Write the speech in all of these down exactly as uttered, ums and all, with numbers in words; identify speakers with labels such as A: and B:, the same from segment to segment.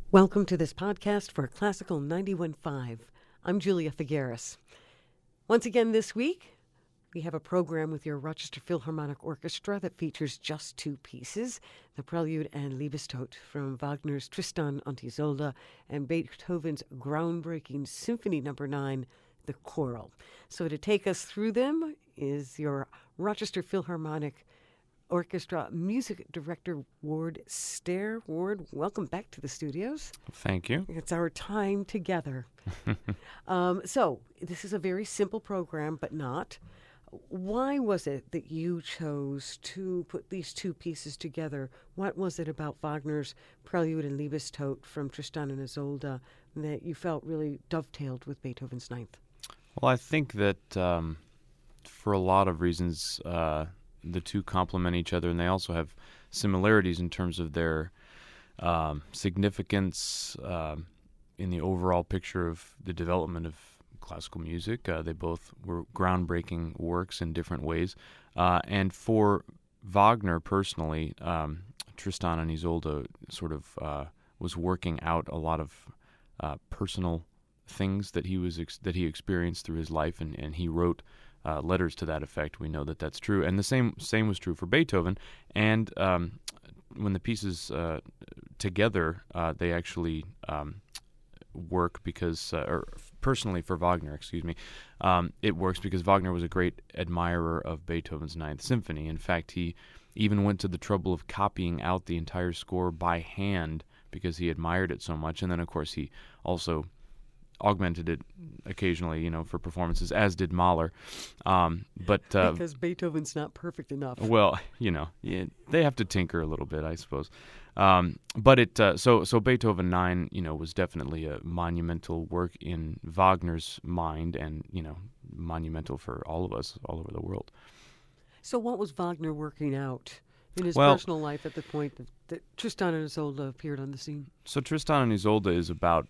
A: Welcome to this podcast for Classical ninety-one point five. I'm Julia Figueres. Once again this week, we have a program with your Rochester Philharmonic Orchestra that features just two pieces, the Prelude and Liebestod from Wagner's Tristan und Isolde and Beethoven's groundbreaking Symphony Number nine, The Choral. So to take us through them is your Rochester Philharmonic Orchestra Music Director Ward Stair. Ward, welcome back to the studios.
B: Thank you.
A: It's our time together. um, so this is a very simple program, but not. Why was it that you chose to put these two pieces together? What was it about Wagner's Prelude and Liebestod from Tristan and Isolde that you felt really dovetailed with Beethoven's Ninth?
B: Well, I think that um, for a lot of reasons, uh, the two complement each other, and they also have similarities in terms of their um, significance uh, in the overall picture of the development of classical music. Uh, they both were groundbreaking works in different ways. Uh, and for Wagner personally, um, Tristan and Isolde sort of uh, was working out a lot of uh, personal things that he was ex- that he experienced through his life, and, and he wrote Uh, letters to that effect. We know that that's true, and the same same was true for Beethoven. And um, when the pieces uh, together, uh, they actually um, work because, uh, or personally for Wagner, excuse me, um, it works because Wagner was a great admirer of Beethoven's Ninth Symphony. In fact, he even went to the trouble of copying out the entire score by hand because he admired it so much. And then, of course, he also augmented it occasionally, you know, for performances, as did Mahler. Um, but uh,
A: because Beethoven's not perfect enough.
B: Well, you know, yeah, they have to tinker a little bit, I suppose. Um, but it uh, so so Beethoven nine, you know, was definitely a monumental work in Wagner's mind, and you know, monumental for all of us all over the world.
A: So, what was Wagner working out in his
B: well,
A: personal life at the point that, that Tristan and Isolde appeared on the scene?
B: So Tristan and Isolde is about,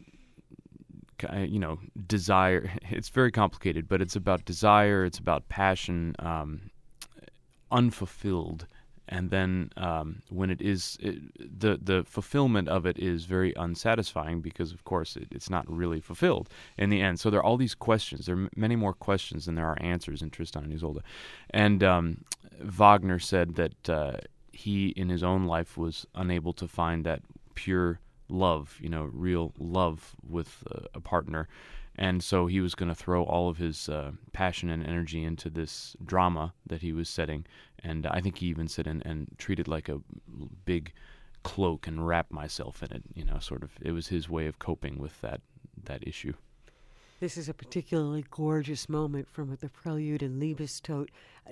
B: you know, desire. It's very complicated, but it's about desire, it's about passion, um, unfulfilled. And then um, when it is, it, the the fulfillment of it is very unsatisfying because, of course, it, it's not really fulfilled in the end. So there are all these questions. There are m- many more questions than there are answers in Tristan and Isolde. And um, Wagner said that uh, he, in his own life, was unable to find that pure love, you know, real love with uh, a partner. And so he was going to throw all of his uh, passion and energy into this drama that he was setting. And I think he even said and, and treat it like a big cloak and wrap myself in it, you know, sort of. It was his way of coping with that that issue.
A: This is a particularly gorgeous moment from the Prelude and Liebestod.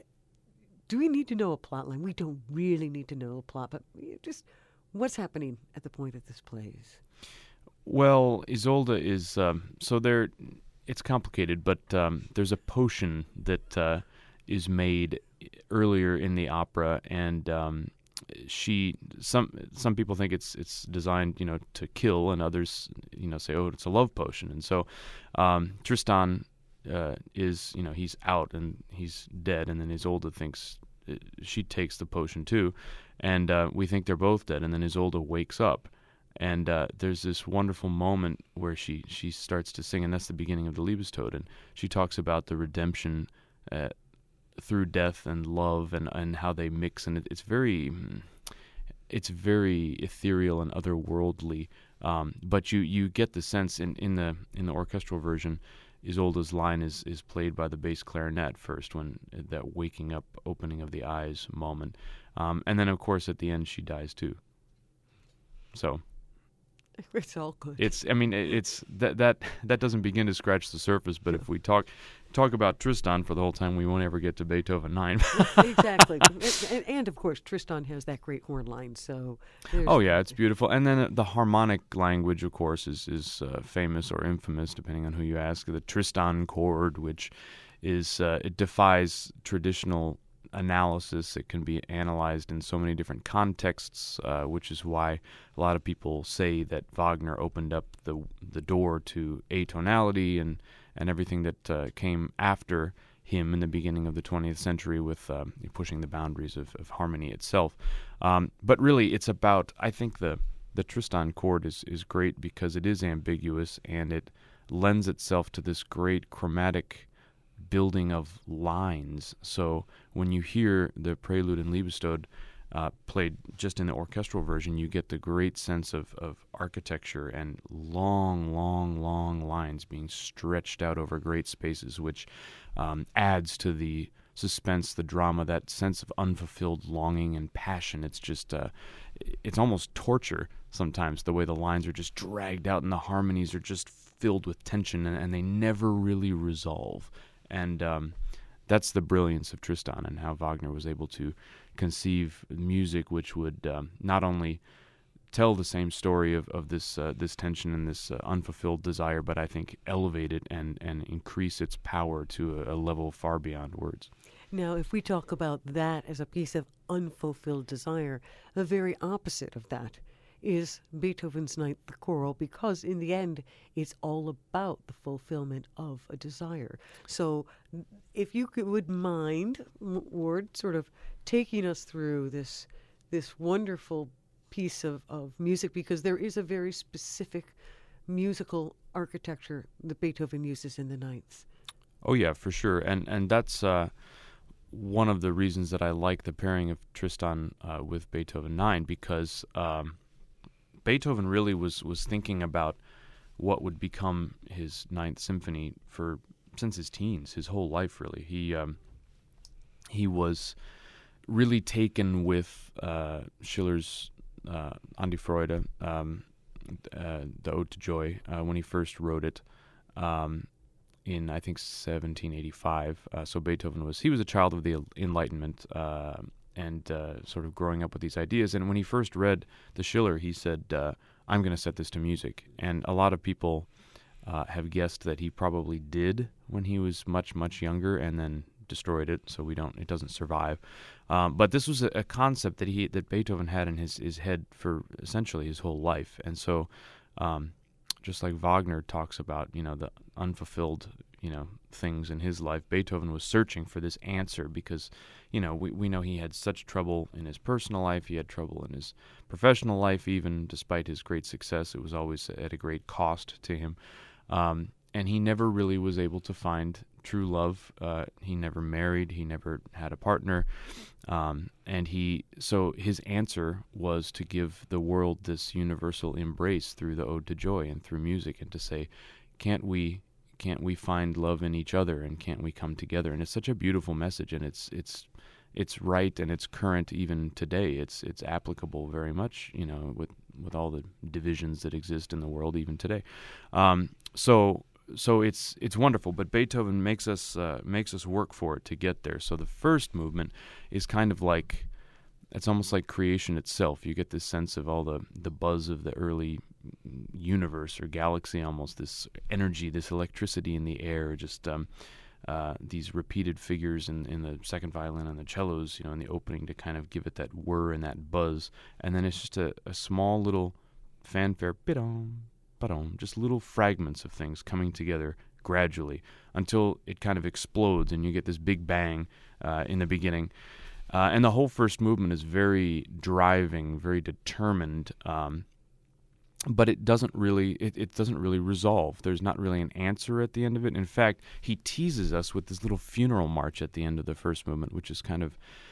A: Do we need to know a plot line? We don't really need to know a plot, but just what's happening at the point that this plays?
B: Well, Isolde is um, so there. It's complicated, but um, there's a potion that uh, is made earlier in the opera, and um, she. Some some people think it's it's designed, you know, to kill, and others, you know, say, oh, it's a love potion. And so um, Tristan uh, is, you know, he's out and he's dead, and then Isolde thinks it, she takes the potion too, and uh, we think they're both dead, and then Isolde wakes up. And uh, there's this wonderful moment where she, she starts to sing, and that's the beginning of the Liebestod. And she talks about the redemption uh, through death and love, and, and how they mix. And it, it's very, it's very ethereal and otherworldly. Um, but you, you get the sense in, in the in the orchestral version, Isolde's line is, is played by the bass clarinet first, when that waking up, opening of the eyes moment, um, and then of course at the end she dies too. So.
A: It's all good.
B: It's. I mean, it's that that that doesn't begin to scratch the surface. But if we talk talk about Tristan for the whole time, we won't ever get to Beethoven nine.
A: Exactly, and, and of course Tristan has that great horn line. So.
B: Oh yeah, it's beautiful. And then the harmonic language, of course, is is uh, famous or infamous, depending on who you ask. The Tristan chord, which is uh, it defies traditional analysis. It can be analyzed in so many different contexts, uh, which is why a lot of people say that Wagner opened up the the door to atonality and, and everything that uh, came after him in the beginning of the twentieth century with uh, pushing the boundaries of, of harmony itself. Um, but really, it's about, I think, the the Tristan chord is, is great because it is ambiguous and it lends itself to this great chromatic building of lines. So when you hear the Prelude and Liebestod uh, played just in the orchestral version, you get the great sense of, of architecture and long, long, long lines being stretched out over great spaces, which um, adds to the suspense, the drama, that sense of unfulfilled longing and passion. It's just, uh, it's almost torture sometimes, the way the lines are just dragged out and the harmonies are just filled with tension, and, and they never really resolve. And um, that's the brilliance of Tristan and how Wagner was able to conceive music which would um, not only tell the same story of, of this uh, this tension and this uh, unfulfilled desire, but I think elevate it and, and increase its power to a, a level far beyond words.
A: Now, if we talk about that as a piece of unfulfilled desire, the very opposite of that is Beethoven's Ninth Choral, because in the end, it's all about the fulfillment of a desire. So if you could, would mind, Ward, sort of taking us through this this wonderful piece of, of music, because there is a very specific musical architecture that Beethoven uses in the Ninth.
B: Oh, yeah, for sure. And, and that's uh, one of the reasons that I like the pairing of Tristan uh, with Beethoven nine, because Um, Beethoven really was, was thinking about what would become his Ninth Symphony for since his teens, his whole life really. He um, he was really taken with uh, Schiller's uh, An die Freude, um, uh, the Ode to Joy, uh, when he first wrote it um, in I think seventeen eighty-five. Uh, so Beethoven was he was a child of the Enlightenment. Uh, and uh, sort of growing up with these ideas. And when he first read the Schiller, he said, uh, I'm going to set this to music. And a lot of people uh, have guessed that he probably did when he was much, much younger and then destroyed it, so we don't, it doesn't survive. Um, but this was a, a concept that he that Beethoven had in his, his head for essentially his whole life. And so um, just like Wagner talks about, you know, the unfulfilled, you know, things in his life, Beethoven was searching for this answer because, you know, we, we know he had such trouble in his personal life, he had trouble in his professional life, even despite his great success, it was always at a great cost to him. Um, and he never really was able to find true love. Uh, he never married, he never had a partner. Um, and he, so his answer was to give the world this universal embrace through the Ode to Joy and through music, and to say, can't we Can't we find love in each other, and can't we come together? And it's such a beautiful message, and it's it's it's right, and it's current even today. It's it's applicable very much, you know, with with all the divisions that exist in the world even today. Um, so so it's it's wonderful. But Beethoven makes us uh, makes us work for it to get there. So the first movement is kind of like, it's almost like creation itself. You get this sense of all the the buzz of the early universe or galaxy, almost this energy, this electricity in the air, just um, uh, these repeated figures in, in the second violin and the cellos, you know, in the opening to kind of give it that whir and that buzz. And then it's just a, a small little fanfare, ba-dum, ba-dum, just little fragments of things coming together gradually until it kind of explodes and you get this big bang uh, in the beginning. Uh, and the whole first movement is very driving, very determined, um, but it doesn't really it, it doesn't really resolve. There's not really an answer at the end of it. In fact, he teases us with this little funeral march at the end of the first movement, which is kind of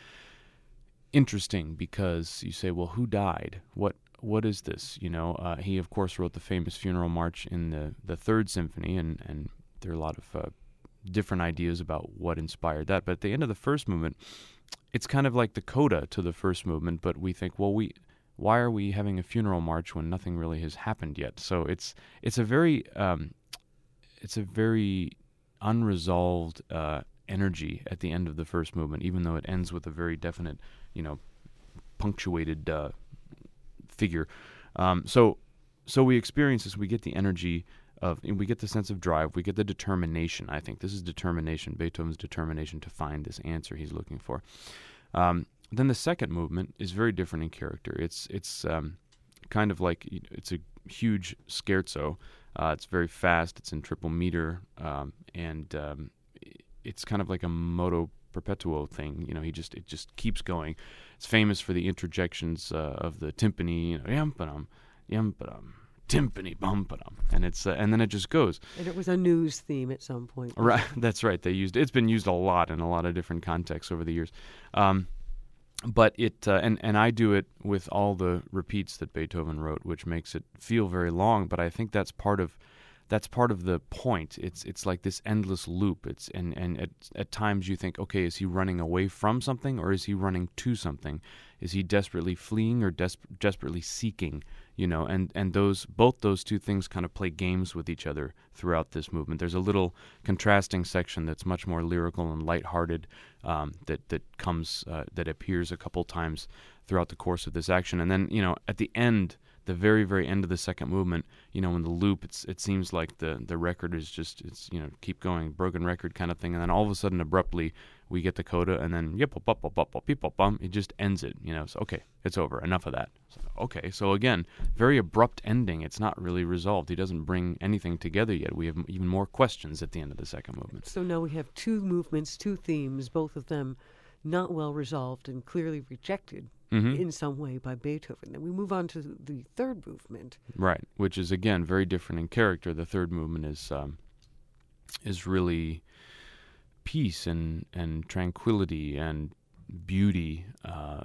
B: interesting because you say, well, who died? What what is this? You know, uh, he of course wrote the famous funeral march in the, the Third Symphony, and, and there are a lot of uh, different ideas about what inspired that. But at the end of the first movement, it's kind of like the coda to the first movement, but we think, well, we why are we having a funeral march when nothing really has happened yet? So it's it's a very um, it's a very unresolved uh, energy at the end of the first movement, even though it ends with a very definite, you know, punctuated uh, figure. Um, so so we experience this. We get the energy of, we get the sense of drive. We get the determination. I think this is determination, Beethoven's determination to find this answer he's looking for. Um, Then the second movement is very different in character. It's it's um, kind of like, it's a huge scherzo. Uh, it's very fast. It's in triple meter, um, and um, it's kind of like a moto perpetuo thing. You know, he just it just keeps going. It's famous for the interjections uh, of the timpani, you know, yam-pa-dum, yum-ba-dum, timpani bum-ba-dum, and it's uh, and then it just goes.
A: And it was a news theme at some point.
B: Right, that's right. They used it's been used a lot in a lot of different contexts over the years. Um, But it uh, and and I do it with all the repeats that Beethoven wrote, which makes it feel very long. But I think that's part of that's part of the point. It's it's like this endless loop. It's and and at at times you think, okay, is he running away from something or is he running to something? Is he desperately fleeing or des- desperately seeking? You know, and, and those both those two things kind of play games with each other throughout this movement. There's a little contrasting section that's much more lyrical and lighthearted um, that that comes uh, that appears a couple times throughout the course of this action, and then you know at the end, the very very end of the second movement, you know, in the loop, it's it seems like the the record is just it's you know keep going, broken record kind of thing, and then all of a sudden abruptly we get the coda, and then yep, bop, bop, bop, bop, bop, bum, it just ends it, you know. So okay, it's over. Enough of that. So, okay, so again, very abrupt ending. It's not really resolved. He doesn't bring anything together yet. We have even more questions at the end of the second movement.
A: So now we have two movements, two themes, both of them not well resolved and clearly rejected mm-hmm. in some way by Beethoven. Then we move on to the third movement.
B: Right, which is again very different in character. The third movement is um, is really peace and, and tranquility and beauty uh,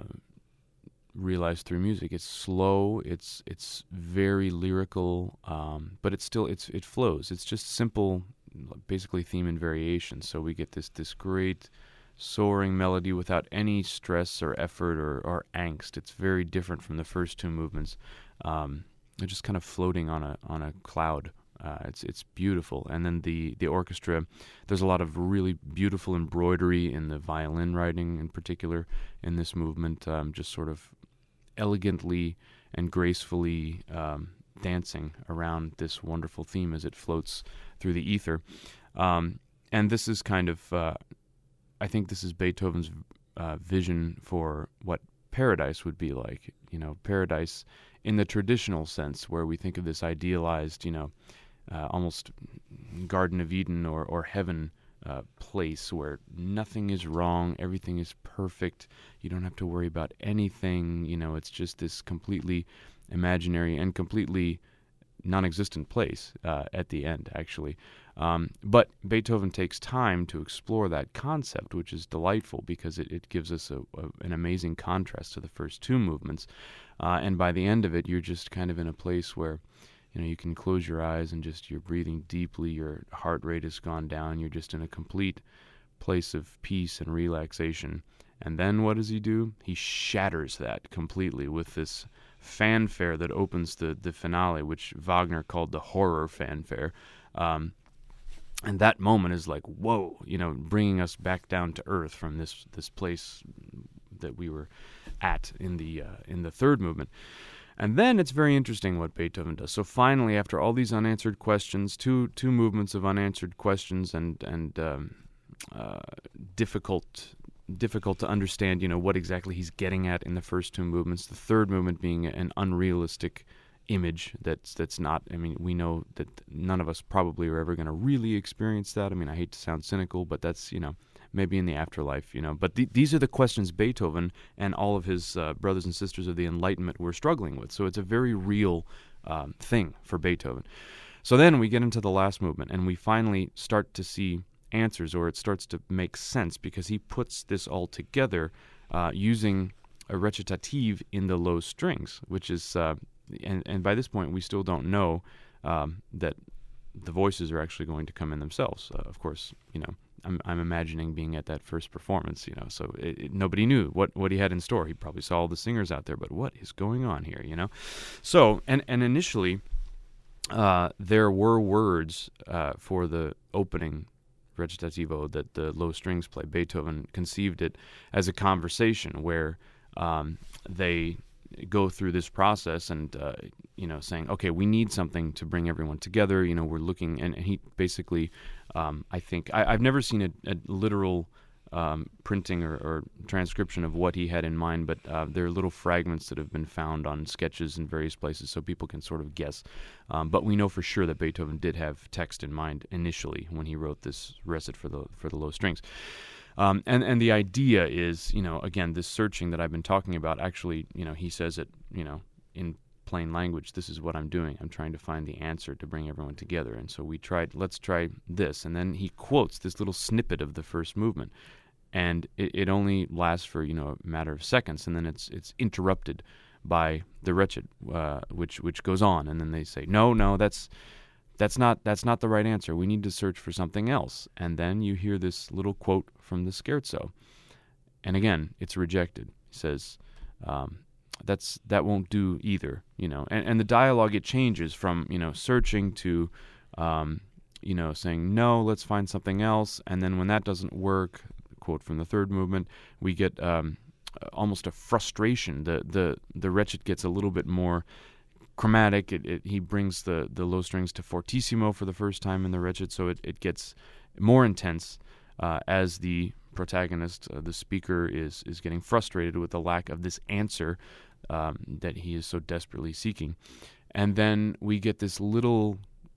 B: realized through music. It's slow. It's it's very lyrical, um, but it's still it's it flows. It's just simple, basically theme and variation. So we get this this great soaring melody without any stress or effort or, or angst. It's very different from the first two movements. Um, they're just kind of floating on a on a cloud. Uh, it's it's beautiful, and then the, the orchestra. There's a lot of really beautiful embroidery in the violin writing, in particular, in this movement. Um, just sort of elegantly and gracefully um, dancing around this wonderful theme as it floats through the ether. Um, and this is kind of, uh, I think, this is Beethoven's uh, vision for what paradise would be like. You know, paradise in the traditional sense, where we think of this idealized, you know. Uh, almost Garden of Eden or, or heaven uh, place where nothing is wrong, everything is perfect, you don't have to worry about anything, you know, it's just this completely imaginary and completely non-existent place uh, at the end, actually. Um, but Beethoven takes time to explore that concept, which is delightful because it, it gives us a, a, an amazing contrast to the first two movements. Uh, and by the end of it, you're just kind of in a place where you know, you can close your eyes and just you're breathing deeply, your heart rate has gone down, you're just in a complete place of peace and relaxation. And then what does he do? He shatters that completely with this fanfare that opens the, the finale, which Wagner called the horror fanfare. Um, and that moment is like, whoa, you know, bringing us back down to earth from this this place that we were at in the uh, in the third movement. And then it's very interesting what Beethoven does. So finally, after all these unanswered questions, two two movements of unanswered questions and and um, uh, difficult difficult to understand, you know, what exactly he's getting at in the first two movements. The third movement being an unrealistic image that's that's not. I mean, we know that none of us probably are ever going to really experience that. I mean, I hate to sound cynical, but that's you know. Maybe in the afterlife, you know. But th- these are the questions Beethoven and all of his uh, brothers and sisters of the Enlightenment were struggling with. So it's a very real um, thing for Beethoven. So then we get into the last movement, and we finally start to see answers, or it starts to make sense, because he puts this all together uh, using a recitative in the low strings, which is, uh, and, and by this point we still don't know um, that the voices are actually going to come in themselves. Uh, of course, you know, I'm, I'm imagining being at that first performance, you know, so it, it, nobody knew what, what he had in store. He probably saw all the singers out there, but what is going on here, you know? So, and, and initially, uh, there were words uh, for the opening recitativo that the low strings play. Beethoven conceived it as a conversation where um, they go through this process and, uh, you know, saying, okay, we need something to bring everyone together. You know, we're looking, and, and he basically, um, I think, I, I've never seen a, a literal um, printing or, or transcription of what he had in mind, but uh, there are little fragments that have been found on sketches in various places, so people can sort of guess. Um, but we know for sure that Beethoven did have text in mind initially when he wrote this recit for the for the low strings. Um, and, and the idea is, you know, again, this searching that I've been talking about, actually, you know, he says it, you know, in plain language, this is what I'm doing. I'm trying to find the answer to bring everyone together. And so we tried, let's try this. And then he quotes this little snippet of the first movement. And it, it only lasts for, you know, a matter of seconds. And then it's it's interrupted by the wretched, uh, which which goes on. And then they say, no, no, that's that's not that's not the right answer. We need to search for something else. And then you hear this little quote from the scherzo. And again, it's rejected. He says, um, that's that won't do either, you know. And, and the dialogue, it changes from, you know, searching to, um, you know, saying, no, let's find something else. And then when that doesn't work, quote from the third movement, we get um, almost a frustration. The the the wretched gets a little bit more chromatic. It, it, he brings the, the low strings to fortissimo for the first time in the wretched, so it, it gets more intense uh, as the protagonist, uh, the speaker, is is getting frustrated with the lack of this answer um, that he is so desperately seeking. And then we get this little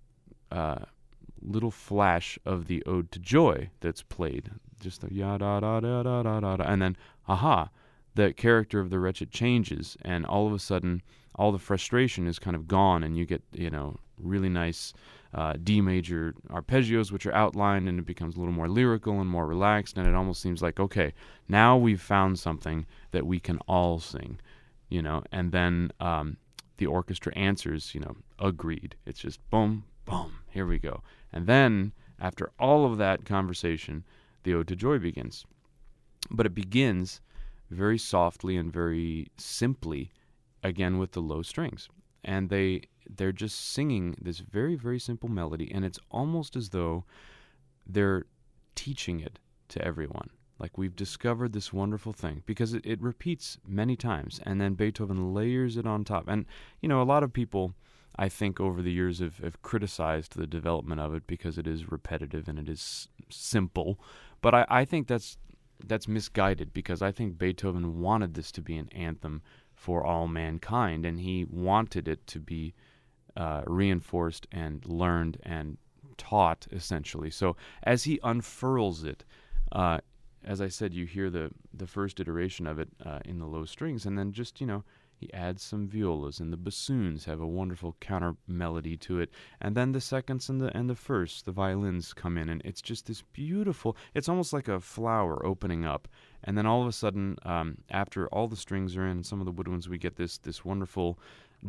B: uh, little flash of the Ode to Joy that's played. Just the ya da da da da da da, and then aha, the character of the wretched changes, and all of a sudden, all the frustration is kind of gone, and you get, you know, really nice uh, D major arpeggios, which are outlined, and it becomes a little more lyrical and more relaxed, and it almost seems like, okay, now we've found something that we can all sing, you know, and then um, the orchestra answers, you know, agreed. It's just boom, boom, here we go. And then, after all of that conversation, the Ode to Joy begins. But it begins very softly and very simply, again with the low strings. And they, they're just singing this very, very simple melody, and it's almost as though they're teaching it to everyone. Like, we've discovered this wonderful thing, because it, it repeats many times, and then Beethoven layers it on top. And, you know, a lot of people, I think, over the years have, have criticized the development of it because it is repetitive and it is simple. But I, I think that's that's misguided, because I think Beethoven wanted this to be an anthem for all mankind, and he wanted it to be uh, reinforced and learned and taught, essentially. So as he unfurls it, uh, as I said, you hear the, the first iteration of it uh, in the low strings, and then just, you know, he adds some violas, and the bassoons have a wonderful counter melody to it. And then the seconds and the and the firsts, the violins come in, and it's just this beautiful, it's almost like a flower opening up. And then all of a sudden, um, after all the strings are in, some of the woodwinds, we get this this wonderful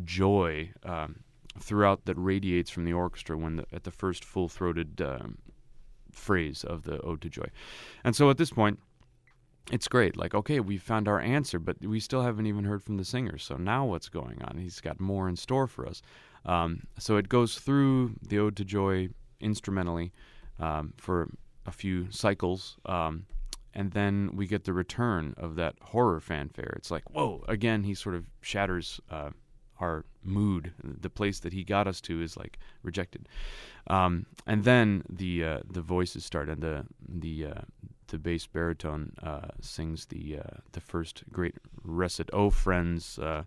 B: joy um, throughout that radiates from the orchestra when the, at the first full-throated um, phrase of the Ode to Joy. And so at this point, it's great. Like, okay, we found our answer, but we still haven't even heard from the singer. So now what's going on? He's got more in store for us. Um, so it goes through the Ode to Joy instrumentally um, for a few cycles, um, and then we get the return of that horror fanfare. It's like, whoa, again, he sort of shatters uh, our mood. The place that he got us to is like rejected. Um, and then the uh, the voices start, and the the uh, the bass baritone uh, sings the uh, the first great recit. Oh, friends, uh,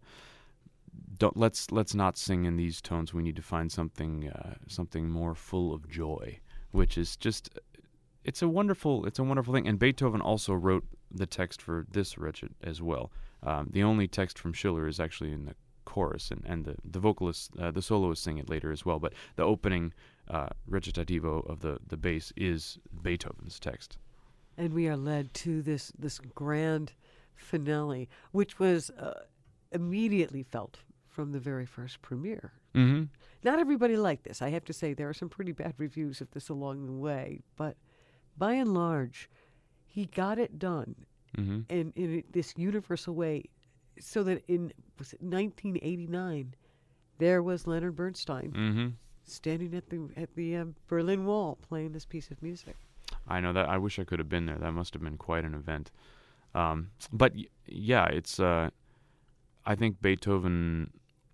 B: don't let's let's not sing in these tones. We need to find something uh, something more full of joy, which is just it's a wonderful it's a wonderful thing. And Beethoven also wrote the text for this wretched as well. Um, the only text from Schiller is actually in the chorus, and, and the, the vocalists, uh, the soloists sing it later as well, but the opening uh, recitativo of the, the bass is Beethoven's text.
A: And we are led to this, this grand finale, which was uh, immediately felt from the very first premiere.
B: Mm-hmm.
A: Not everybody liked this. I have to say there are some pretty bad reviews of this along the way, but by and large, he got it done
B: mm-hmm.
A: in, in this universal way, so that in was it nineteen eighty-nine, there was Leonard Bernstein
B: mm-hmm.
A: standing at the at the uh, Berlin Wall playing this piece of music.
B: I know that. I wish I could have been there. That must have been quite an event. Um, but y- yeah, it's. Uh, I think Beethoven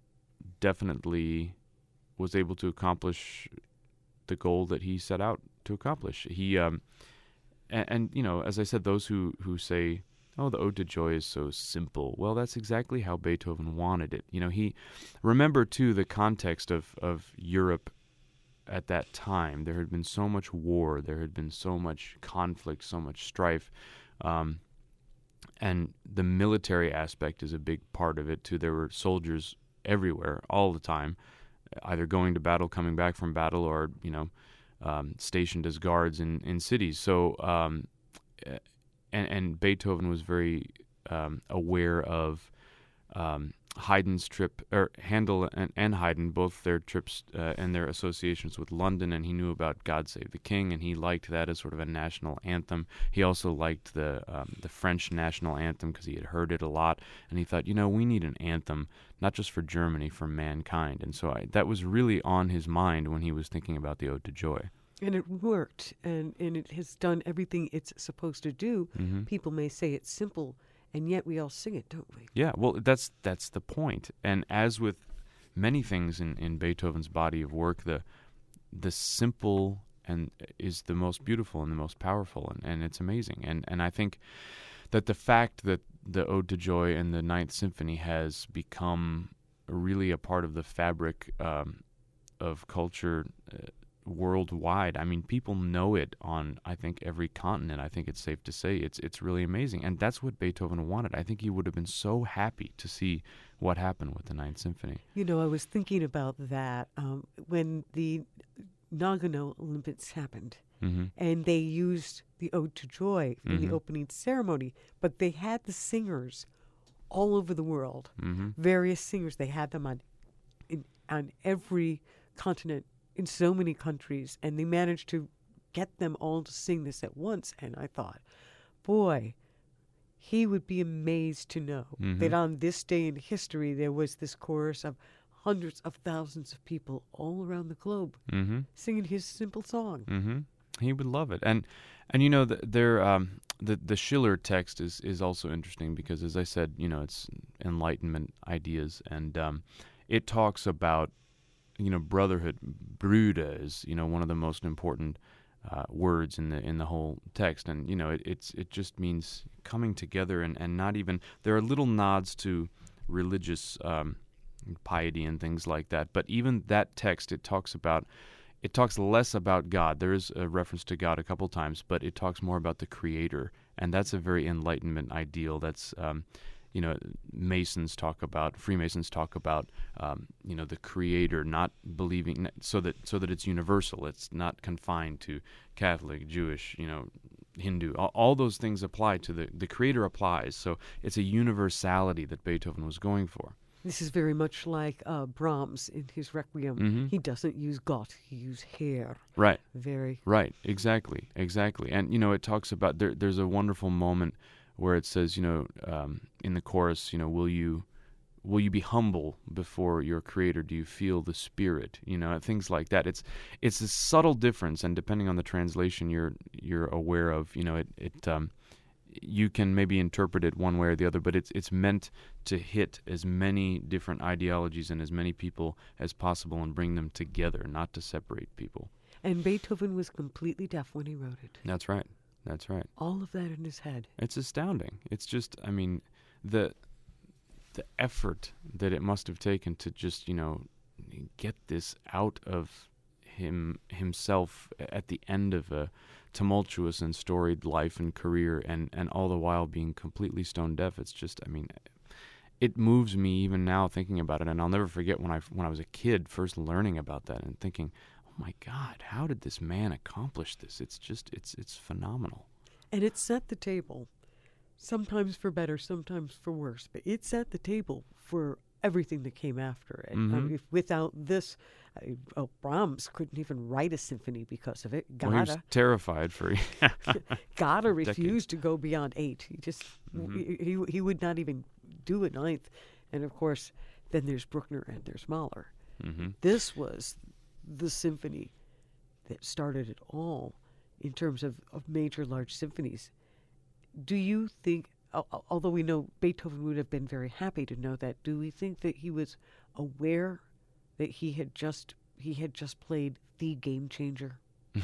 B: definitely was able to accomplish the goal that he set out to accomplish. He um, and, and you know, as I said, those who who say, oh, the Ode to Joy is so simple. Well, that's exactly how Beethoven wanted it. You know, he remember too the context of, of Europe at that time. There had been so much war, there had been so much conflict, so much strife, um, and the military aspect is a big part of it too. There were soldiers everywhere all the time, either going to battle, coming back from battle, or you know, um, stationed as guards in in cities. So, um, and, and Beethoven was very um, aware of um, Haydn's trip, or Handel and, and Haydn, both their trips uh, and their associations with London, and he knew about God Save the King, and he liked that as sort of a national anthem. He also liked the um, the French national anthem because he had heard it a lot, and he thought, you know, we need an anthem, not just for Germany, for mankind. And so I, that was really on his mind when he was thinking about the Ode to Joy.
A: And it worked, and, and it has done everything it's supposed to do.
B: Mm-hmm.
A: People may say it's simple, and yet we all sing it, don't we?
B: Yeah, well, that's that's the point. And as with many things in, in Beethoven's body of work, the the simple and is the most beautiful and the most powerful, and, and it's amazing. And and I think that the fact that the Ode to Joy and the Ninth Symphony has become really a part of the fabric um, of culture uh, worldwide. I mean, people know it on, I think, every continent. I think it's safe to say it's it's really amazing. And that's what Beethoven wanted. I think he would have been so happy to see what happened with the Ninth Symphony.
A: You know, I was thinking about that um, when the Nagano Olympics happened.
B: Mm-hmm.
A: And they used the Ode to Joy in
B: Mm-hmm.
A: the opening ceremony. But they had the singers all over the world,
B: Mm-hmm.
A: various singers. They had them on, in, on every continent, in so many countries, and they managed to get them all to sing this at once. And I thought, boy, he would be amazed to know
B: Mm-hmm.
A: that on this day in history there was this chorus of hundreds of thousands of people all around the globe
B: Mm-hmm.
A: singing his simple song.
B: Mm-hmm. He would love it. And and you know, the, there um the the Schiller text is is also interesting because, as I said, you know, it's Enlightenment ideas, and um, it talks about, you know, brotherhood. Brüder is, you know, one of the most important uh, words in the in the whole text, and you know, it it's it just means coming together, and, and not even, there are little nods to religious um, piety and things like that, but even that text, it talks about, it talks less about God. There is a reference to God a couple times, but it talks more about the Creator, and that's a very Enlightenment ideal. That's um, you know, Masons talk about, Freemasons talk about, um, you know, the Creator, not believing, so that so that it's universal. It's not confined to Catholic, Jewish, you know, Hindu. All, all those things apply to the the Creator applies. So it's a universality that Beethoven was going for.
A: This is very much like uh, Brahms in his Requiem.
B: Mm-hmm.
A: He doesn't use Gott, he uses Herr.
B: Right.
A: Very.
B: Right. Exactly. Exactly. And you know, it talks about, there. There's a wonderful moment where it says, you know, um, in the chorus, you know, will you, will you be humble before your Creator? Do you feel the Spirit? You know, things like that. It's, it's a subtle difference, and depending on the translation you're, you're aware of, you know, it, it, um, you can maybe interpret it one way or the other, but it's, it's meant to hit as many different ideologies and as many people as possible and bring them together, not to separate people.
A: And Beethoven was completely deaf when he wrote it.
B: That's right. That's right.
A: All of that in his head.
B: It's astounding. It's just, I mean, the the effort that it must have taken to just, you know, get this out of him himself at the end of a tumultuous and storied life and career, and, and all the while being completely stone deaf. It's just, I mean, it moves me even now thinking about it, and I'll never forget when I when I was a kid first learning about that and thinking, my God, how did this man accomplish this? It's just, it's it's phenomenal.
A: And it set the table, sometimes for better, sometimes for worse, but it set the table for everything that came after it.
B: Mm-hmm.
A: I mean, if without this, uh, oh, Brahms couldn't even write a symphony because of it.
B: Well, he was
A: Gada,
B: terrified for
A: Gada refused to go beyond eight. He just,
B: Mm-hmm.
A: he, he he would not even do a ninth. And of course, then there's Bruckner and there's Mahler.
B: Mm-hmm.
A: This was the symphony that started it all in terms of, of major large symphonies. Do you think, al- although we know Beethoven would have been very happy to know that, do we think that he was aware that he had just he had just played the game changer?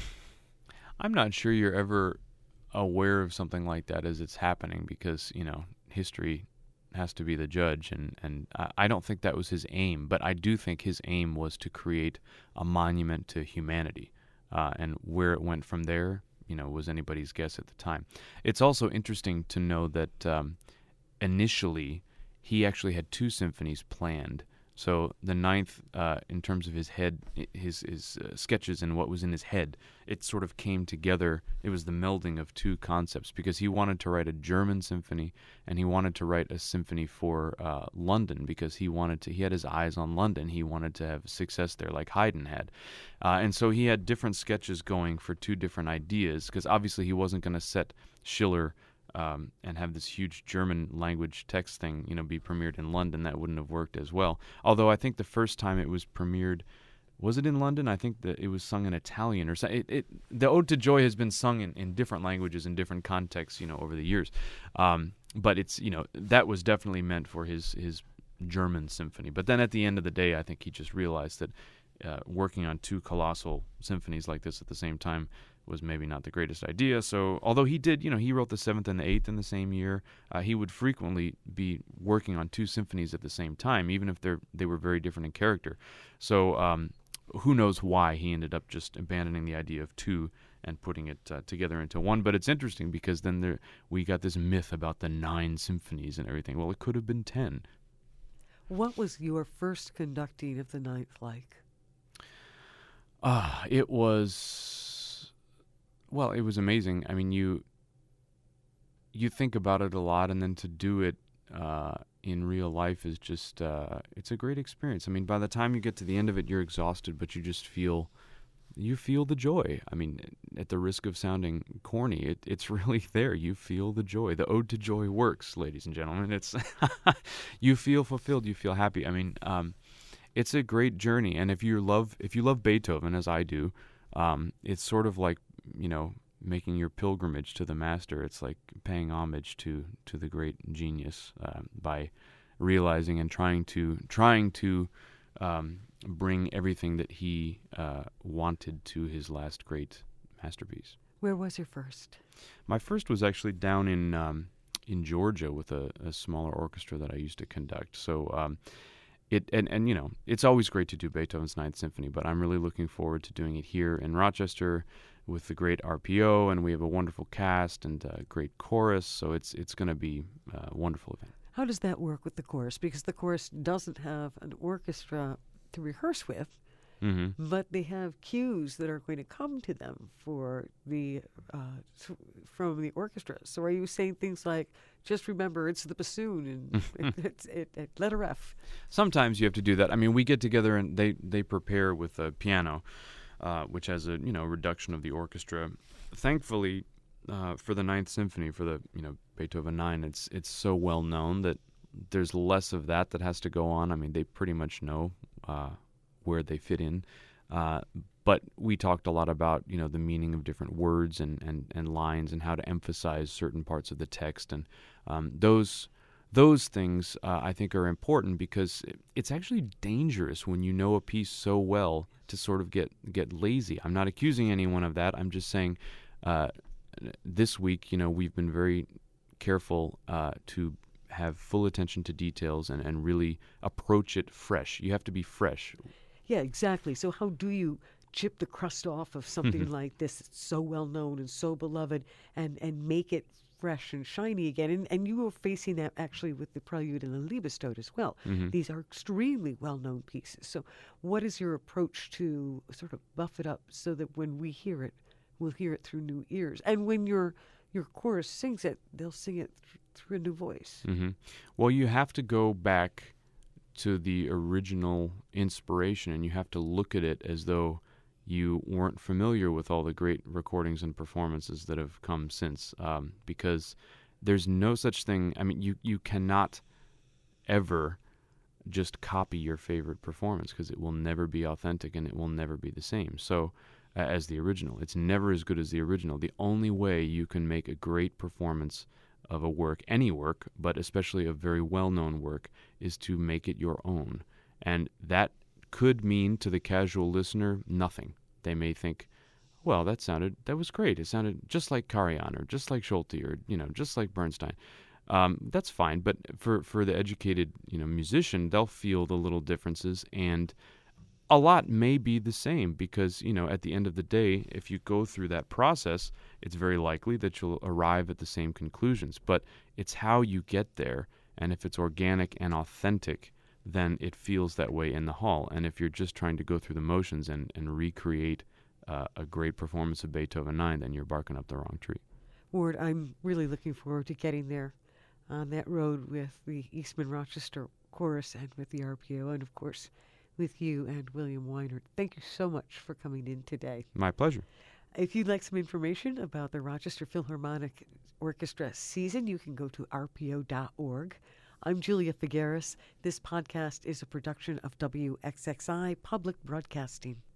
B: I'm not sure you're ever aware of something like that as it's happening, because, you know, history has to be the judge, and, and I, I don't think that was his aim, but I do think his aim was to create a monument to humanity, uh, and where it went from there, you know, was anybody's guess at the time. It's also interesting to know that um, initially he actually had two symphonies planned. So the ninth, uh, in terms of his head, his his uh, sketches and what was in his head, it sort of came together. It was the melding of two concepts because he wanted to write a German symphony and he wanted to write a symphony for uh, London because he wanted to. He had his eyes on London. He wanted to have success there, like Haydn had, uh, and so he had different sketches going for two different ideas because obviously he wasn't going to set Schiller. Um, and have this huge German language text thing, you know, be premiered in London. That wouldn't have worked as well. Although I think the first time it was premiered, was it in London? I think that it was sung in Italian or something. It, it, the Ode to Joy has been sung in, in different languages in different contexts, you know, over the years. Um, but it's, you know, that was definitely meant for his his German symphony. But then at the end of the day, I think he just realized that uh, working on two colossal symphonies like this at the same time was maybe not the greatest idea. So although he did, you know, he wrote the seventh and the eighth in the same year, uh, he would frequently be working on two symphonies at the same time, even if they're they were very different in character. So um, who knows why he ended up just abandoning the idea of two and putting it uh, together into one. But it's interesting because then there we got this myth about the nine symphonies and everything. Well, it could have been ten.
A: What was your first conducting of the ninth like?
B: Ah, uh, it was... Well, it was amazing. I mean, you you think about it a lot, and then to do it uh, in real life is just, uh, it's a great experience. I mean, by the time you get to the end of it, you're exhausted, but you just feel, you feel the joy. I mean, at the risk of sounding corny, it, it's really there. You feel the joy. The Ode to Joy works, ladies and gentlemen. It's you feel fulfilled. You feel happy. I mean, um, it's a great journey, and if you love if you love Beethoven, as I do, um, it's sort of like, you know, making your pilgrimage to the master. It's like paying homage to, to the great genius uh, by realizing and trying to trying to um, bring everything that he uh, wanted to his last great masterpiece.
A: Where was your first?
B: My first was actually down in um, in Georgia with a, a smaller orchestra that I used to conduct. So. Um, It and, and, you know, it's always great to do Beethoven's Ninth Symphony, but I'm really looking forward to doing it here in Rochester with the great R P O, and we have a wonderful cast and a great chorus, so it's it's going to be a wonderful event.
A: How does that work with the chorus? Because the chorus doesn't have an orchestra to rehearse with, mm-hmm. but they have cues that are going to come to them for the uh, from the orchestra. So are you saying things like, just remember it's the bassoon and it, it's it, it, letter F?
B: Sometimes you have to do that. I mean, we get together and they, they prepare with a piano, uh, which has a, you know, reduction of the orchestra. Thankfully, uh, for the Ninth Symphony, for the, you know, Beethoven nine, it's it's so well known that there's less of that that has to go on. I mean, they pretty much know uh, where they fit in. Uh, but we talked a lot about, you know, the meaning of different words and, and, and lines and how to emphasize certain parts of the text. And um, those those things, uh, I think, are important because it's actually dangerous when you know a piece so well to sort of get, get lazy. I'm not accusing anyone of that. I'm just saying uh, this week, you know, we've been very careful uh, to have full attention to details and, and really approach it fresh. You have to be fresh.
A: Yeah, exactly. So how do you chip the crust off of something like this that's so well known and so beloved and, and make it fresh and shiny again? And, and you were facing that actually with the Prelude and the Liebestod as well. Mm-hmm. These are extremely well-known pieces. So what is your approach to sort of buff it up so that when we hear it, we'll hear it through new ears? And when your your chorus sings it, they'll sing it th- through a new voice.
B: Mm-hmm. Well, you have to go back to the original inspiration, and you have to look at it as though you weren't familiar with all the great recordings and performances that have come since, um, because there's no such thing. I mean, you, you cannot ever just copy your favorite performance because it will never be authentic and it will never be the same. So uh, as the original, it's never as good as the original. The only way you can make a great performance of a work, any work, but especially a very well-known work, is to make it your own. And that could mean to the casual listener nothing. They may think, well, that sounded, that was great. It sounded just like Karajan or just like Schulte or, you know, just like Bernstein. Um, that's fine. But for, for the educated, you know, musician, they'll feel the little differences, and a lot may be the same because, you know, at the end of the day, if you go through that process, it's very likely that you'll arrive at the same conclusions. But it's how you get there, and if it's organic and authentic, then it feels that way in the hall. And if you're just trying to go through the motions and, and recreate uh, a great performance of Beethoven nine, then you're barking up the wrong tree.
A: Ward, I'm really looking forward to getting there on that road with the Eastman Rochester Chorus and with the R P O, and of course with you and William Weinert. Thank you so much for coming in today.
B: My pleasure.
A: If you'd like some information about the Rochester Philharmonic Orchestra season, you can go to r p o dot org. I'm Julia Figueres. This podcast is a production of W X X I Public Broadcasting.